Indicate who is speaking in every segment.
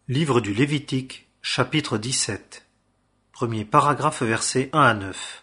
Speaker 1: Livre du Lévitique, chapitre 17. Premier paragraphe, versets 1 à 9.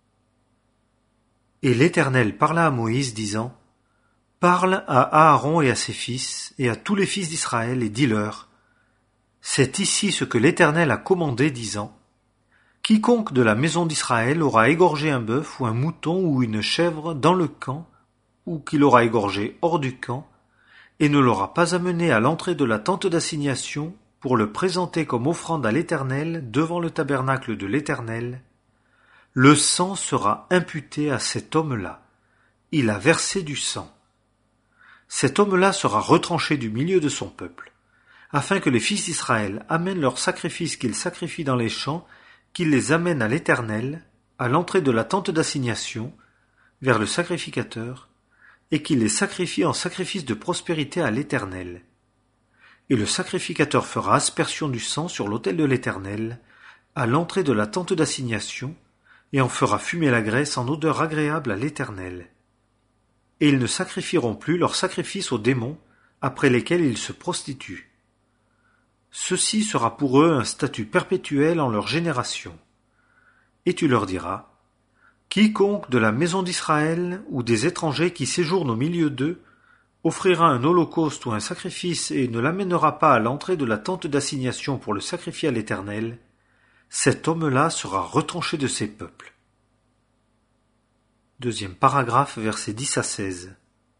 Speaker 1: Et l'Éternel parla à Moïse, disant : Parle à Aaron et à ses fils, et à tous les fils d'Israël, et dis-leur : C'est ici ce que l'Éternel a commandé, disant : Quiconque de la maison d'Israël aura égorgé un bœuf ou un mouton ou une chèvre dans le camp, ou qu'il aura égorgé hors du camp, et ne l'aura pas amené à l'entrée de la tente d'assignation, pour le présenter comme offrande à l'Éternel devant le tabernacle de l'Éternel, le sang sera imputé à cet homme-là. Il a versé du sang. Cet homme-là sera retranché du milieu de son peuple, afin que les fils d'Israël amènent leurs sacrifices qu'ils sacrifient dans les champs, qu'ils les amènent à l'Éternel, à l'entrée de la tente d'assignation, vers le sacrificateur, et qu'ils les sacrifient en sacrifice de prospérité à l'Éternel. Et le sacrificateur fera aspersion du sang sur l'autel de l'Éternel, à l'entrée de la tente d'assignation, et en fera fumer la graisse en odeur agréable à l'Éternel. Et ils ne sacrifieront plus leurs sacrifices aux démons, après lesquels ils se prostituent. Ceci sera pour eux un statut perpétuel en leur génération. Et tu leur diras : Quiconque de la maison d'Israël ou des étrangers qui séjournent au milieu d'eux offrira un holocauste ou un sacrifice et ne l'amènera pas à l'entrée de la tente d'assignation pour le sacrifier à l'Éternel, cet homme-là sera retranché de ses peuples. Deuxième paragraphe, versets 10 à 16.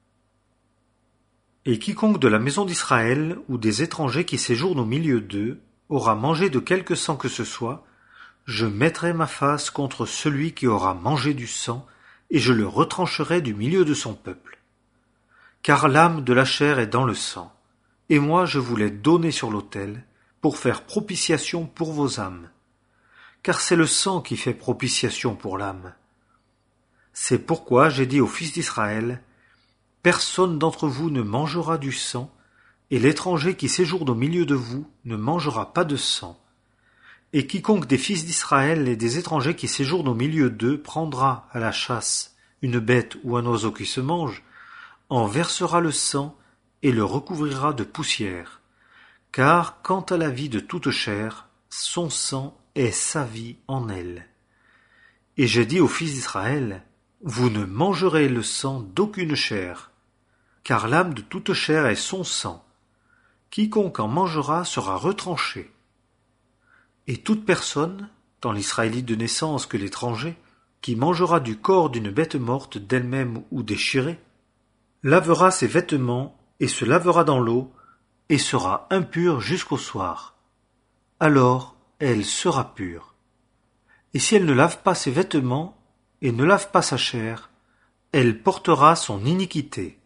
Speaker 1: Et quiconque de la maison d'Israël ou des étrangers qui séjournent au milieu d'eux aura mangé de quelque sang que ce soit, je mettrai ma face contre celui qui aura mangé du sang, et je le retrancherai du milieu de son peuple. Car l'âme de la chair est dans le sang, et moi je vous l'ai donné sur l'autel, pour faire propitiation pour vos âmes. Car c'est le sang qui fait propitiation pour l'âme. C'est pourquoi j'ai dit aux fils d'Israël : Personne d'entre vous ne mangera du sang, et l'étranger qui séjourne au milieu de vous ne mangera pas de sang. Et quiconque des fils d'Israël et des étrangers qui séjournent au milieu d'eux prendra à la chasse une bête ou un oiseau qui se mange, en versera le sang et le recouvrira de poussière. Car quant à la vie de toute chair, son sang est sa vie en elle. Et j'ai dit aux fils d'Israël : Vous ne mangerez le sang d'aucune chair, car l'âme de toute chair est son sang. Quiconque en mangera sera retranché. Et toute personne, tant l'Israélite de naissance que l'étranger, qui mangera du corps d'une bête morte d'elle-même ou déchirée, lavera ses vêtements et se lavera dans l'eau, et sera impure jusqu'au soir. Alors elle sera pure. Et si elle ne lave pas ses vêtements et ne lave pas sa chair, elle portera son iniquité.